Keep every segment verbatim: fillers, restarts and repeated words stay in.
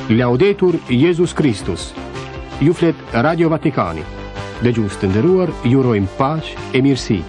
Laudetur Jesus Christus. Ju flet Radio Vatikani. Dëgjues të nderuar, ju urojmë paqë e mirësi.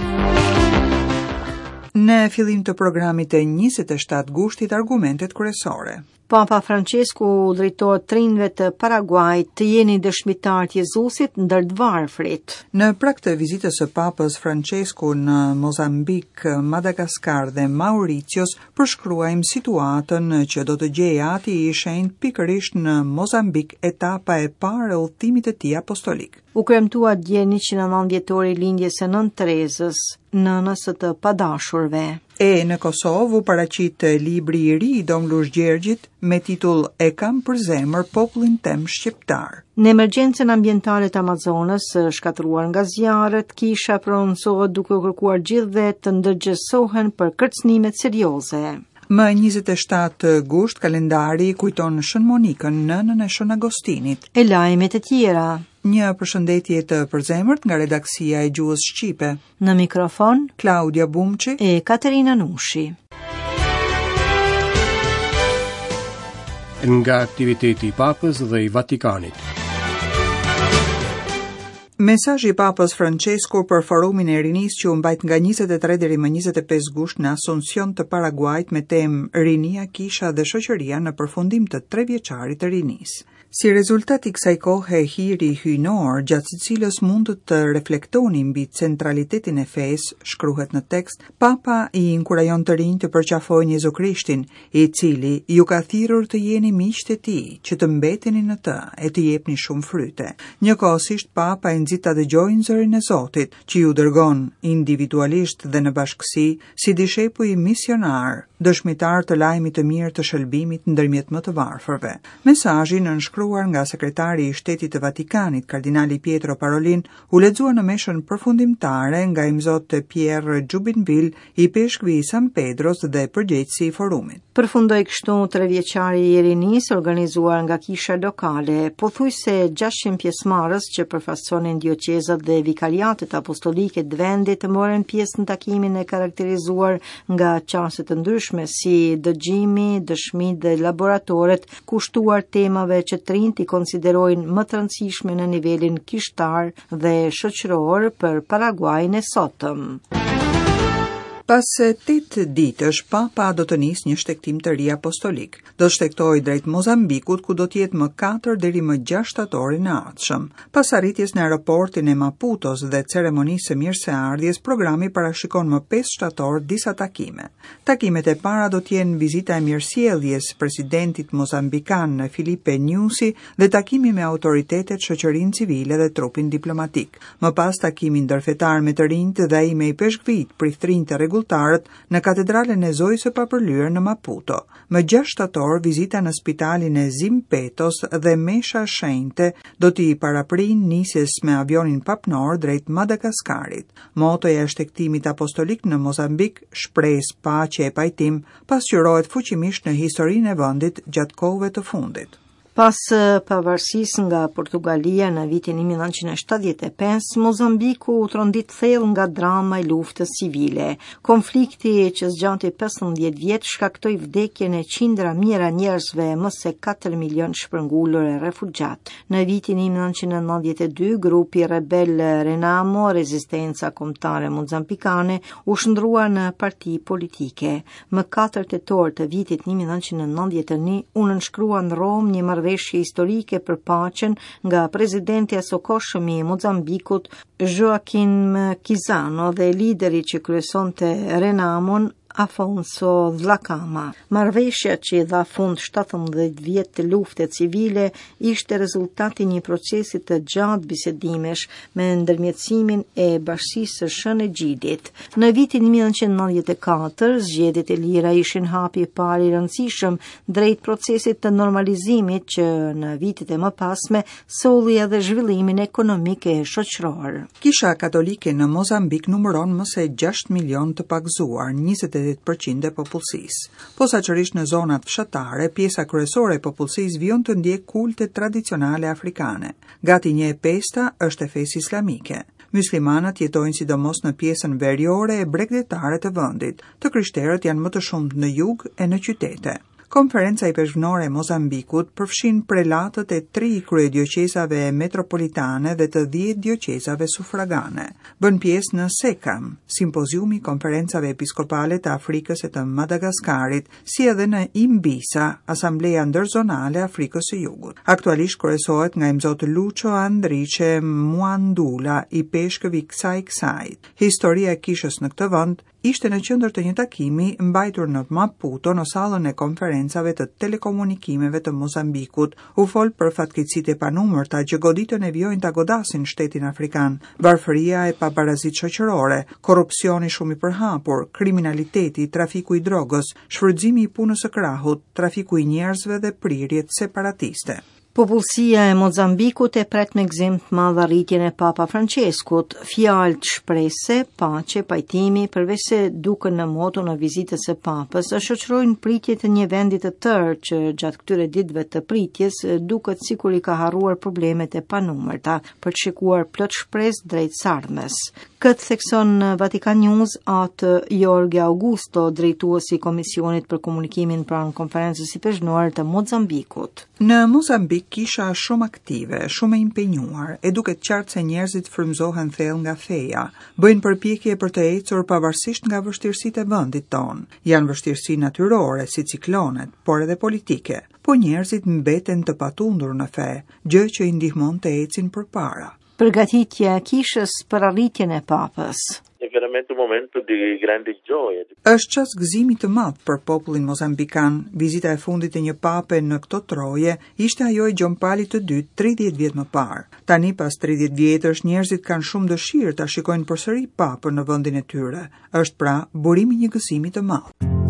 Në fillim të programit të njëzet e shtatë gushtit, argumentet kryesore. Papa Francesku drejtohet trinjve të Paraguajit të jeni dëshmitar të Jezusit ndër të varfrit. Në prag të vizitës së Papës Francesku në Mozambik, Madagaskar dhe Mauritius, përshkruajmë situatën që do të gjejë ati i shenjtë pikërisht në Mozambik, etapa e parë e udhëtimit të tij apostolik. U kremtua dje njëqind e nëntë vjetori lindjes së nën Terezës, nënës së të padashurve. E në Kosovë u paraqit libri i ri i Dom Lush Gjergjit me titull E kam për zemër popullin tem shqiptar. Në emergjencën ambientale të Amazonës, shkatruar nga zjarret, kisha prononcohet duke kërkuar gjithëve të ndërgjegjësohen për kërcënimet serioze. Më njëzet e shtatë gusht kalendari kujton Shën Monikën, nënën e Shën Agostinit. E lajmet e tjera. Një përshëndetje të përzemërt nga redaksia e Gjuhës Shqipe. Në mikrofon, Claudia Bumçi e Katerina Nushi. Nga aktiviteti i Papës dhe i Vatikanit. Mesazhi i Papës Francesku për forumin e rinisë që u mbajt nga njëzet e tre deri më njëzet e pesë gusht në Asuncion të Paraguajit me temë Rinia, Kisha dhe Shoqëria në përfundim të tre vjeçarit të rinisë. Si rezultat i kësaj kohe hiri hyjnor, gjatë së cilës mund të reflektoni mbi centralitetin e fesë, shkruhet në tekst, Papa i inkurajon të rinj të përqafojnë Jezu Krishtin, i cili ju ka thirrur të jeni miqtë e tij, që të mbeteni në të e të jepni shumë fryte. Njëkohësisht Papa i nxit ta dëgjojnë zërin e Zotit, që ju dërgon individualisht dhe në bashkësi si dishepuj misionar, dëshmitar të lajmit të mirë të shëlbimit ndërmjet më të varfërve. Mesazhi nënshkruar nga sekretari i Shtetit të Vatikanit, kardinali Pietro Parolin, u lexua në meshën përfundimtare nga imzot Pierre Jubinville, i peshkvi i San Pedros dhe përgjegjësi i forumit. Përfundoi kështu tre vjeçari i rinisë organizuar nga kisha lokale, pothuajse gjashtëqind pjesëmarrës që përfaqësonin dioqezat dhe vikariatet apostolike të vendit të morën pjesë në takimin e karakterizuar nga çaste të ndryshme si dëgjimi, dëshmitë dhe laboratoret, kushtuar temave që të rinjt i konsiderojnë më të rëndësishme në nivelin kishtar dhe shoqëror për Paraguajin e sotëm. Pas tetë ditësh, Papa do të nisë një shtektim të ri apostolik. Do të shtektojë drejt Mozambikut, ku do të jetë më katër deri më gjashtë shtatorin e ardhshëm. Pas arritjes në aeroportin e Maputos dhe ceremonisë së mirëseardhjes, programi parashikon më pesë shtator disa takime. Takimet e para do të jenë vizita e mirësjelljes presidentit mozambikan Filipe Nyusi dhe takimi me autoritetet, shoqërinë civile dhe trupin diplomatik. Më pas takimi ndërfetar me të rinjt dhe ai me i peshkvit prithrinj të rregultarët në katedralen e Zojës së Papërlyer në Maputo. Më gjashtë shtator vizita në spitalin e Zimpetos dhe mesha shenjte do t'i paraprin nisjes me avionin papnor drejt Madagaskarit. Motoja e shtektimit apostolik në Mozambik, shpresë, paqe e pajtim, pasqyrohet fuqimisht në historinë e vendit gjatë kohëve të fundit. Pas pavarësisë nga Portugalia në vitin një mijë nëntëqind e shtatëdhjetë e pesë, Mozambiku u trondit thellë nga drama e luftës civile. Konflikti që zgjati pesëmbëdhjetë vjet shkaktoi vdekjen e qindra mijëra njerëzve, më se katër milion shpërngulur e refugjat. Në vitin një mijë nëntëqind e nëntëdhjetë e dy, grupi rebel Renamo, Rezistenca Kombëtare Mozambikane, u shndrua në parti politike. Më katër tetor të vitit një mijë nëntëqind e nëntëdhjetë e një u nënshkrua në Rom një marrëveshje historike për paqen nga presidenti i asokoshëm i Mozambikut Joaquim Chissano dhe lideri që kryesonte Renamon Afonso Dhlakama. Marrëveshja që i dha fund shtatëmbëdhjetë vjet të lufte civile ishte rezultati një procesi të gjatë bisedimesh me ndërmjetësimin e Bashkisë së Shën e Gjidit. Në vitin një mijë nëntëqind e nëntëdhjetë e katër, zgjedhjet e lira ishin hapi i parë i rëndësishëm drejt procesit të normalizimit që në vitet e mëpasme solli edhe zhvillimin ekonomik e shoqëror. Kisha katolike në Mozambik numëron më se gjashtë milion të pagzuar, njëzet e njëzet për qind e popullsisë. Posaçërisht në zonat fshatare, pjesa kryesore e popullsisë vjen të ndjek kulte tradicionale afrikane. Gati një e pesta është e fesë islamike. Muslimanët jetojnë sidomos në pjesën veriore e bregdetare të vendit. Të krishterët janë më të shumtë në jug e në qytete. Konferenca i peshmërore e Mozambikut përfshin prelatët e tri kryedioqezave metropolitane dhe të dhjetë dioqezave sufragane. Bën pjesë në SECAM, simpoziumi i konferencave episkopale të Afrikës e të Madagaskarit, si edhe në IMBISA, Asambleja Ndërzonale e Afrikës së Jugut. Aktualisht kryesohet nga imzot Lucio Andrice Muandula i peshkëve kësaj kësajt. Historia e kishës në këtë vend ishte në qendër të një takimi mbajtur në Maputo në sallën e konferencave të telekomunikimeve të Mozambikut. U fol për fatkeqësitë e panumërta që goditën e vjojnë ta godasin shtetin afrikan, varfëria e pabarazitë shoqërore, korrupsioni shumë i përhapur, kriminaliteti, trafiku i drogës, shfrytëzimi i punës së krahut, trafiku i njerëzve dhe prirjet separatiste. Popullsia e Mozambikut e pret me gëzim të madh arritjen e Papa Franceskut, fjalë të shpresë, paqe, pajtimi, përveç se duken në moto në vizitës së Papës, shoqërojnë pritjet të një vendi të tërë që gjatë këtyre ditëve të pritjes duket sikur i ka harruar problemet e panumërta për të shikuar plot shpresë drejt sardhmes. Këtë thekson Vatikan News atë Jorge Augusto, drejtuesi i Komisionit për Komunikimin pranë konferencës së peshmërore të Mozambikut. Në Mozambik kisha shumë aktive, shumë e impenjuar, e duket qartë se njerëzit frymëzohen thellë nga feja, bëjnë përpjekje për të ecur pavarësisht nga vështirësitë e vendit tonë. Janë vështirësi natyrore si ciklonet, por edhe politike, po njerëzit mbeten të patundur në fe, gjë që i ndihmon të ecin përpara. Përgatitja e kishës për arritjen e Papës. È veramente un momento di grande gioia. Është çast gëzimi të madh për popullin mozambikan. Vizita e fundit e një pape në këto troje ishte ajo e Gjon Palit të dytë tridhjetë vjet më parë. Tani pas tridhjetë vjetësh njerëzit kanë shumë dëshirë ta shikojnë përsëri papën në vendin e tyre. Është pra burimi i një gëzimi të madh.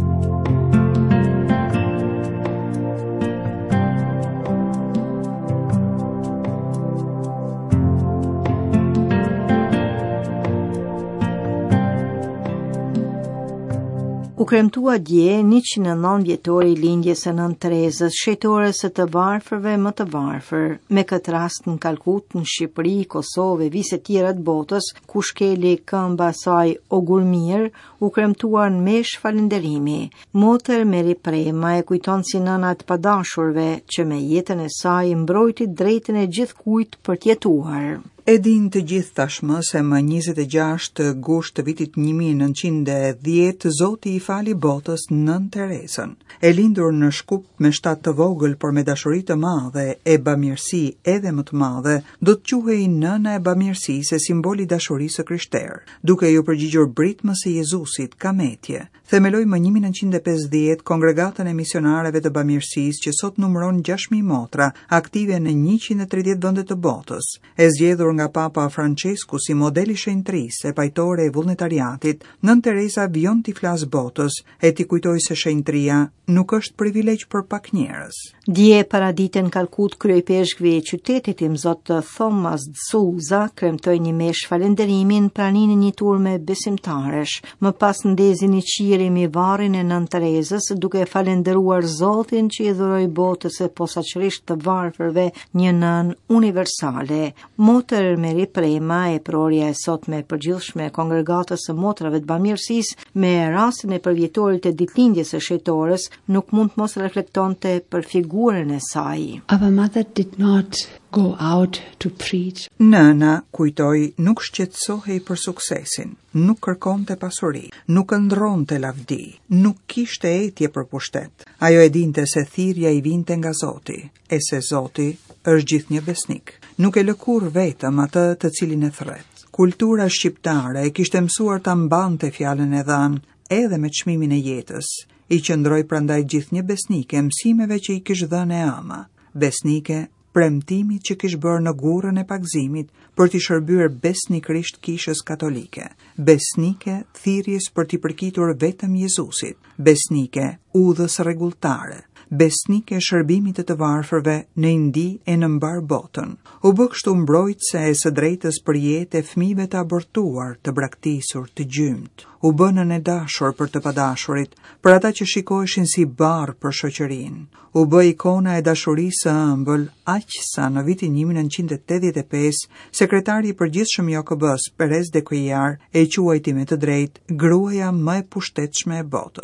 U kremtua dje njëqind e nëntë vjetori i lindjes së Nën Terezës, shetore së të varfërve më të varfër. Me këtë rast në Kalkut, në Shqipëri, Kosovë, vise tjera të botës, ku shkeli këmba saj Ogulmir, u kremtuar në mesh falënderimi. Motër Meri Prema e kujton si nëna të padashurve që me jetën e saj mbrojti drejtën e gjithkujt për të jetuar. E din të gjithë tashmë se më njëzet e gjashtë gusht të vitit një mijë e nëntëqind e dhjetë Zoti i fali botës Nën Terezën. E lindur në Shkup me shtat të vogël por me dashuri të madhe e bamirësi edhe më të madhe, do të quhej nëna e bamirësisë e simboli dashurisë së krishterë. Duke ju përgjigjur britmës së Jezusit, Kametje, themeloi më një mijë e nëntëqind e pesëdhjetë Kongregatën e Misionarëve të Bamirësisë që sot numëron gjashtë mijë motra aktive në njëqind e tridhjetë vende të botës. E zgjedhur nga Papa Francesku si modeli shenjtërisë e pajtore e vullnetariatit, Nën Tereza vjon t'i flas botës e t'i kujtoj se shenjtëria nuk është privilegj për pak njerëz. Dje para ditën Kalkut, kryepeshkëve e qytetit i mzot Thomas D'Souza kremtoi një mesh falënderimin praninë një turme besimtarësh. Më pas ndezi një qiri mi varrin e Nën Terezës duke falënderuar Zotin që i dhuroi botës e posaçërisht të varfërve një nën universale. Motër Meri Prema e prorja e sotme e përgjithshme e Kongregatës së Motrave të Bamirësisë me rastin e përvjetorit të ditëlindjes së shetores nuk mund mos reflektonte për figurën e saj. Our mother did not go out to preach. Nëna, kujtoi, nuk shqetësohej për suksesin, nuk kërkonte pasuri, nuk ëndronte lavdi, nuk kishte etje për pushtet. Ajo e dinte se thirrja i vinte nga Zoti, e se Zoti është gjithnjë besnik. Nuk e lë kurrë vetëm atë të cilin e thret. Kultura shqiptare e kishte mësuar ta mbante fjalën e dhënë edhe me çmimin e jetës. I qëndroi prandaj gjithnjë besnike mësimeve që i kishte dhënë e ama. Besnike premtimit që kishte bërë në gurrën e pagëzimit për t'i shërbyer besnikërisht kishës katolike. Besnike thirrjes për t'i përkitur vetëm Jezusit. Besnike udhës rregulltare. Besnike shërbimit të të varfërve në Indi e në mbar botën. U bë kështu mbrojtëse e së drejtës për jetë e fëmijëve të abortuar, të braktisur, të gjymt. U bë nën e dashur për të padashurit, për ata që shikoheshin si barr për shoqërinë. U bë ikona e dashurisë së ëmbël, aq sa në vitin një mijë e nëntëqind e tetëdhjetë e pesë, sekretari i përgjithshëm i O K B-s, Perez de Cuellar, e quajti me të drejtë gruaja më e pushtetshme e botës.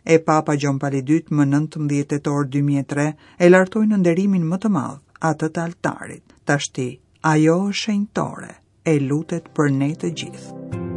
e Papa Gjon Pali dytë më nëntëmbëdhjetë tetor dy mijë e tre e lartoi në nderimin më të madh, atë të altarit. Tashti, ajo është shenjtore, e lutet për ne të gjithë.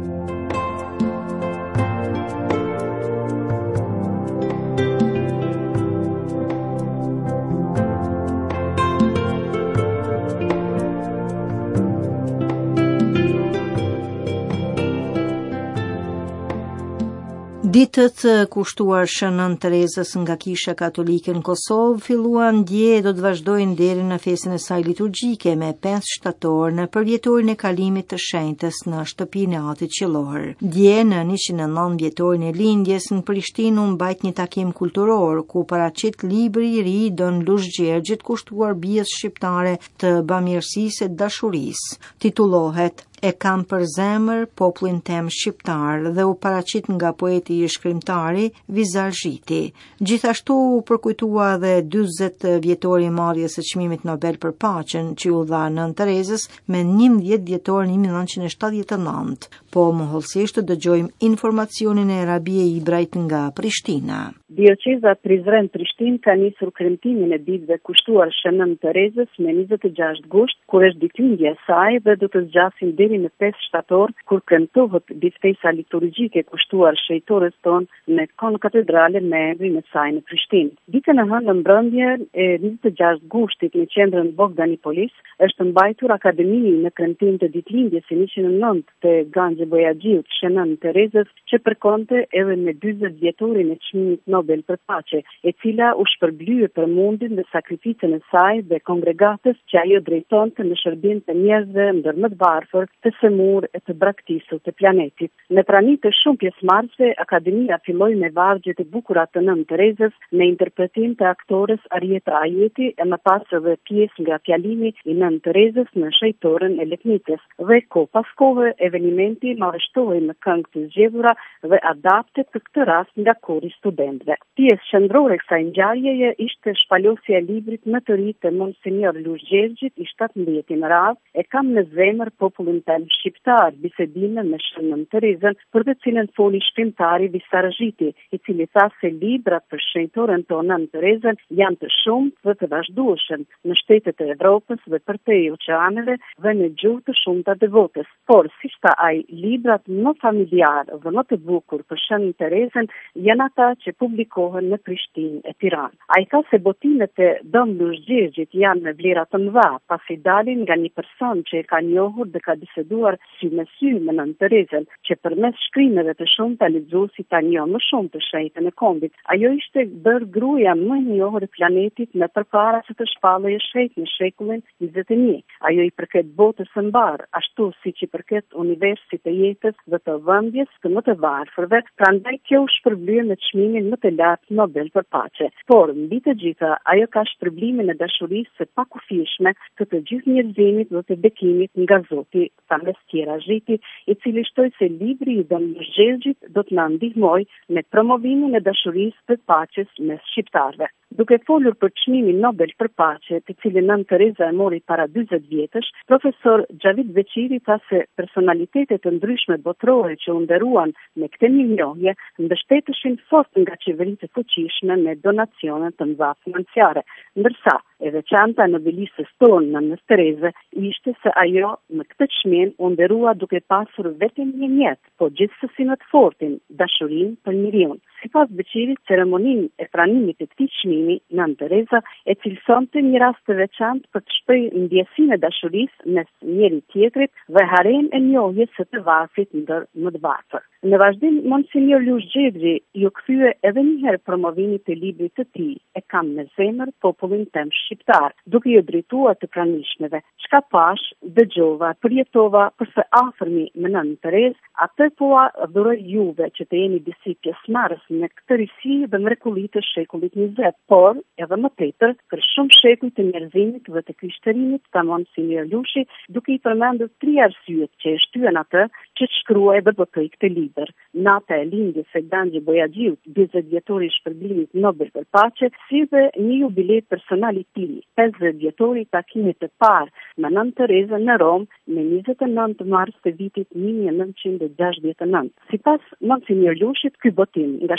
Ditët kushtuar Shënën Terezës nga Kisha Katolike në Kosovë filluan dje do të vazhdojnë deri në fesën e saj liturgjike me pesë shtator në përvjetorin e kalimit të shenjtës në shtëpinë e Atit Qiellor. Dje në njëqind e nëntë vjetorin e lindjes në Prishtinë u mbajt një takim kulturor ku paraqit libri i ri Don Lush Gjergjit kushtuar bijës shqiptare të bamirësisë e dashurisë. Titullohet E kam për zemër popullin tem shqiptar dhe u paraqit nga poeti i shkrimtari Vizar Zhiti. Gjithashtu u përkujtua dhe dyzet vjetori i marrjes së çmimit Nobel për paqen që u dha Nën Terezës me njëmbëdhjetë dhjetor një mijë e nëntëqind e shtatëdhjetë e nëntë. Po mohollësisht dëgjojmë informacionin e Rabie Ibrajt nga Prishtina. Dioceza Prizren Prishtinë ka nisur kremtimin e ditëve kushtuar Shënën Terezës me njëzet e gjashtë gusht, kur është ditëlindja e saj dhe do të zgjasin deri në pesë shtator, kur kremtohet ditëfesa liturgjike kushtuar shejtores tonë në kon katedrale me emrin e saj në Prishtinë. Ditën e hënë në mbrëmje e njëzet e gjashtë gushtit në qendrën Bogdanipolis është mbajtur akademii në kremtim të ditëlindjes së njëqind e nëntë të Ganxhe Bojaxhiut Shënën Terezës, që përkonte edhe me dyzet vjetorin e çmimit Nobel për paqe, e cila u shpërblye për mundin dhe sakrificën e saj dhe kongregatës që ajo drejtonte në shërbim të njerëzve ndër më të varfër, të semur e të braktisur të planetit. Në prani të shumë pjesëmarrësve, akademia filloi me vargjet e bukura të Nën Terezës me interpretim të aktores Arieta Ajeti e më pas edhe pjesë nga fjalimi i Nën Terezës në shejtorën e Letnicës. Dhe ko pas kohë evenimenti marrështohej me këngë të zgjedhura dhe adapte për këtë rast nga kori studentëve. Pjesë qendrore e kësaj ngjarjeje ishte shpalosja e librit më të ri të Monsinjor Lush Gjergjit i shtatëmbëdhjetë në radhë, e kam në zemër popullin tem shqiptar, bisedime me Shënën Terezën, për të cilën foli shkrimtari Vizar Zhiti, i cili tha se librat për shenjtoren tonë Nën Terezën janë të shumtë dhe të vazhdueshëm në shtetet e Evropës dhe përtej oqeaneve dhe në gjuhë të shumta devotës. Por si tha ai, librat më familjar dhe më të bukur për Shënën Terezën janë ata që publikohen në Prishtinë e Tiranë. Ai ka se botimet e Don Lush Gjergjit janë me vlera të mëdha, pasi dalin nga një person që e ka njohur dhe ka biseduar sy me sy me Nën Terezën, që përmes shkrimeve të shumta lexuesi ta njoh më shumë të shenjtën e kombit. Ajo ishte bërë gruaja më e njohur e planetit më përpara se të shpallej shenjtë në shekullin njëzet e një. Ajo i përket botës së mbar, ashtu siç i përket universit të jetës dhe të vëmendjes të më të varfërve, prandaj kjo u shpërblye me çmimin më të lartë Nobel për paqe. Por mbi të gjitha, ajo ka shpërblimin e dashurisë së pakufishme të të gjithë njerëzimit dhe të bekimit nga Zoti, tha mes tjera Zhiti, i cili shtoi se libri i Don Lush Gjergjit do të na ndihmojë në promovimin e dashurisë për paqes mes shqiptarëve. Duke folur për çmimin Nobel për paqe, të cilin Nën Tereza e mori para dyzet vjetësh, profesor Xhavid Beqiri tha se personalitetet të ndryshme botërore që u nderuan me këtë mirënjohje mbështeteshin fort nga qeveritë të fuqishme me donacione të mëdha financiare, ndërsa e veçanta në nobelisës tonë Nën Terezë ishte se ajo në këtë çmim u nderua duke pasur vetëm një mjet, po gjithsesi në të fortin, dashurinë për njeriun. Sipas Beqirit, ceremoninë e pranimit të këtij çmimi, Nën Tereza e cilësonte një rast të veçantë për të shprehur ndjesinë e dashurisë mes njëri tjetrit dhe haren e njohjes së të varfrit ndër më të varfër. Në vazhdim, Monsinjor Lush Gjergji ju kthye edhe një herë promovimit të librit të tij, E kam në zemër popullin tem shqiptar, duke ju drejtuar të pranishmeve. Çka pash, dëgjova, përjetova përse afërmi me Nën Terezë, atë po adhuroj juve që të jeni disi pjesëmarrës në këtë risi dhe mrekulli të shekullit njëzet, por edhe më tepër për shumë shekuj të njerëzimit dhe të krishtërimit, tha Monsinjor Lushi, duke i përmendur tri arsyet që e shtyen atë që të shkruaj dhe botoi këtë libër. Nata e lindjes së Ganxhe Bojaxhiut, dyzet vjetori i shpërblimit Nobel për paqe, si dhe një jubilej personal i tij, pesëdhjetë vjetori i takimit të parë me Nën Terezën në Rom në njëzet e nëntë mars të vitit një mijë e nëntëqind e gjashtëdhjetë e nëntë. Sipas Monsinjor Lushit, ky botim nga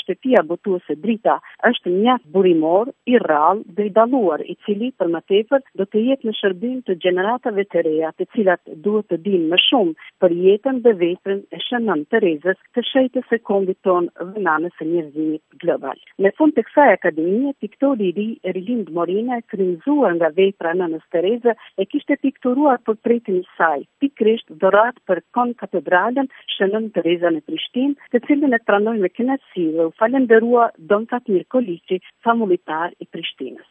mbështetja botuese drita është mjaft burimor, i rrallë dhe i dalluar, i cili për më tepër do të jetë në shërbim të gjeneratave të reja, të cilat duhet të dinë më shumë për jetën dhe veprën e Shënën Terezës, të shenjtës së kombit ton dhe nanës së njerëzimit global. Në fund të kësaj akademie, piktori i ri Erlind Morina, frymëzuar nga vepra e nënës Terezë, e kishte pikturuar portretin e saj, pikërisht dhuratë për konkatedralen Shënën Tereza në Prishtinë, të cilën e pranoi me kënaqësi dhe u falenderua Don Fatmir Koliçi, famullitar i Prishtinës.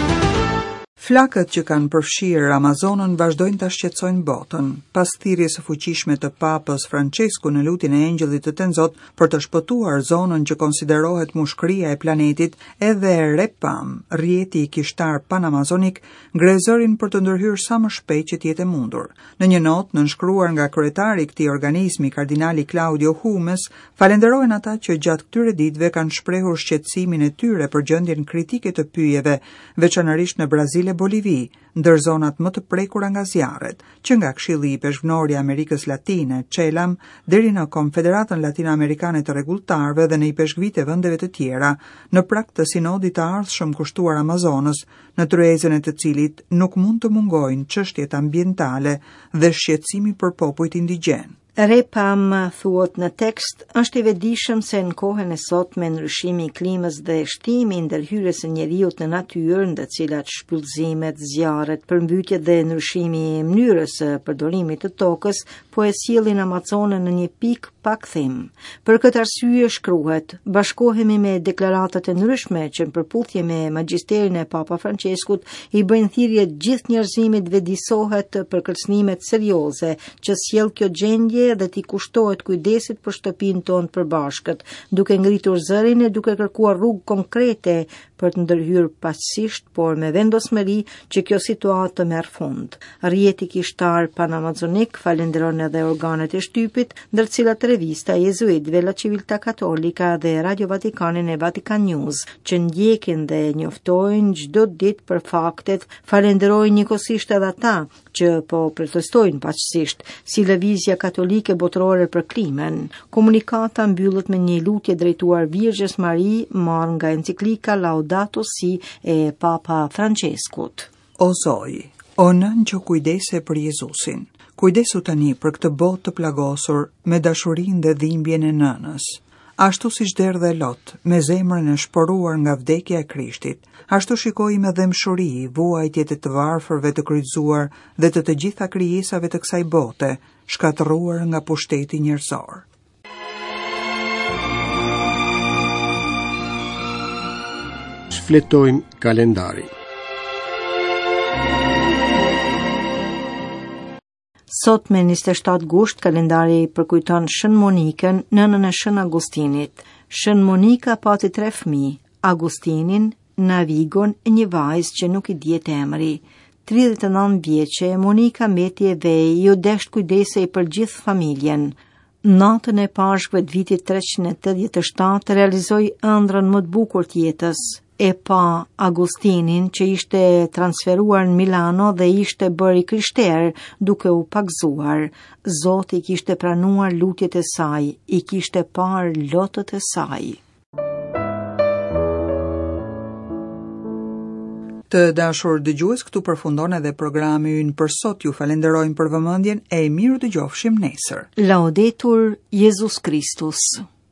Flakët që kanë përfshirë Amazonën vazhdojnë të shqetësojnë botën. Pas thirrjes së fuqishme të Papës Francesku në lutjen e Engjëllit të Tenzot për të shpëtuar zonën që konsiderohet mushkëria e planetit, edhe REPAM, rrjeti i kishtar pan-amazonik, ngre zërin për të ndërhyrë sa më shpejt që të jetë mundur. Në një notë nënshkruar nga kryetari i këtij organizmi, kardinali Claudio Humes, falenderojnë ata që gjatë këtyre ditëve kanë shprehur shqetësimin e tyre për gjendjen kritike të pyjeve, veçanërisht në Brazil e Bolivi, ndër zonat më të prekura nga zjarret, që nga Këshilli i Peshkvorë i Amerikës Latine, CELAM, deri në Konfederatën Latinoamerikane të Rregulltarëve dhe në i peshkvit e vendeve të tjera, në prag të sinodit të ardhshëm kushtuar Amazonës, në tryezën e të cilit nuk mund të mungojnë çështjet ambientale dhe shqetësimi për popujt indigjen. REPAM, thuhet në tekst, është i vetëdijshëm se në kohën e sotme ndryshimi i klimës dhe shtimi i ndërhyrjes së njeriut në natyrë, ndë cilat shpyllëzimet, zjarret, përmbytjet dhe ndryshimi i mënyrës së përdorimit të tokës, po e sjellin Amazonën në një pikë pa kthim. Për këtë arsye shkruhet, bashkohemi me deklaratat e ndryshme që në përputhje me magjisterin e Papa Franceskut i bëjnë thirrje gjithë njerëzimit vedisohet për kërcënimet serioze që sjell kjo gjendje dhe t'i kushtohet kujdesit për shtëpinë tonë përbashkët, duke ngritur zërin e duke kërkuar rrugë konkrete për të ndërhyrë paqësisht, por me vendosmëri që kjo situatë të merr fund. Rrjeti kishtar pan-amazonik falenderon edhe organet e shtypit, ndër cilat revista e jezuitëve La Civiltà Cattolica dhe Radio Vatikanin e Vatican News, që ndjekin dhe njoftojnë çdo ditë për faktet, falenderojnë njëkohësisht edhe ata që po protestojnë paqësisht, si Lëvizja Katolike Botërore për Klimën. Komunikata mbyllet me një lutje drejtuar Virgjes Mari, marrë nga enciklika Laudato Si e Papa Franceskut. O Zoj, o nën që kujdese për Jezusin, kujdesu tani për këtë botë të plagosur me dashurinë dhe dhimbjen e nënës. Ashtu si derdh dhe Lot, me zemrën e shporuar nga vdekja e Krishtit, ashtu shikoj me dëmshuri vuajtjet e të varfërve të kryqëzuar dhe të të gjitha krijesave të kësaj bote, shkatëruar nga pushteti njerëzor. Shfletojmë kalendari. Sot me njëzet e shtatë gusht, kalendari përkujton Shën Monikën, nënën e Shën Agustinit. Shën Monika pati tre fëmijë, Agustinin, Navigon e një vajzë që nuk i dihet emri. tridhjetë e nëntë vjeçe, Monika mbeti e vej, ju desht kujdesej për gjithë familjen. Natën e pashkve të vitit treqind e tetëdhjetë e shtatë realizoi ëndrrën më të bukur të jetës. E pa Agustinin që ishte transferuar në Milano dhe ishte bërë i krishterë duke u pagzuar. Zoti kishte pranuar lutjet e saj, i kishte parë lotët e saj. Të dashur dëgjues, këtu përfundon edhe programi ynë për sot. Ju falenderojmë për vëmendjen e miru dëgjofshim nesër. Laudetur Jesus Christus.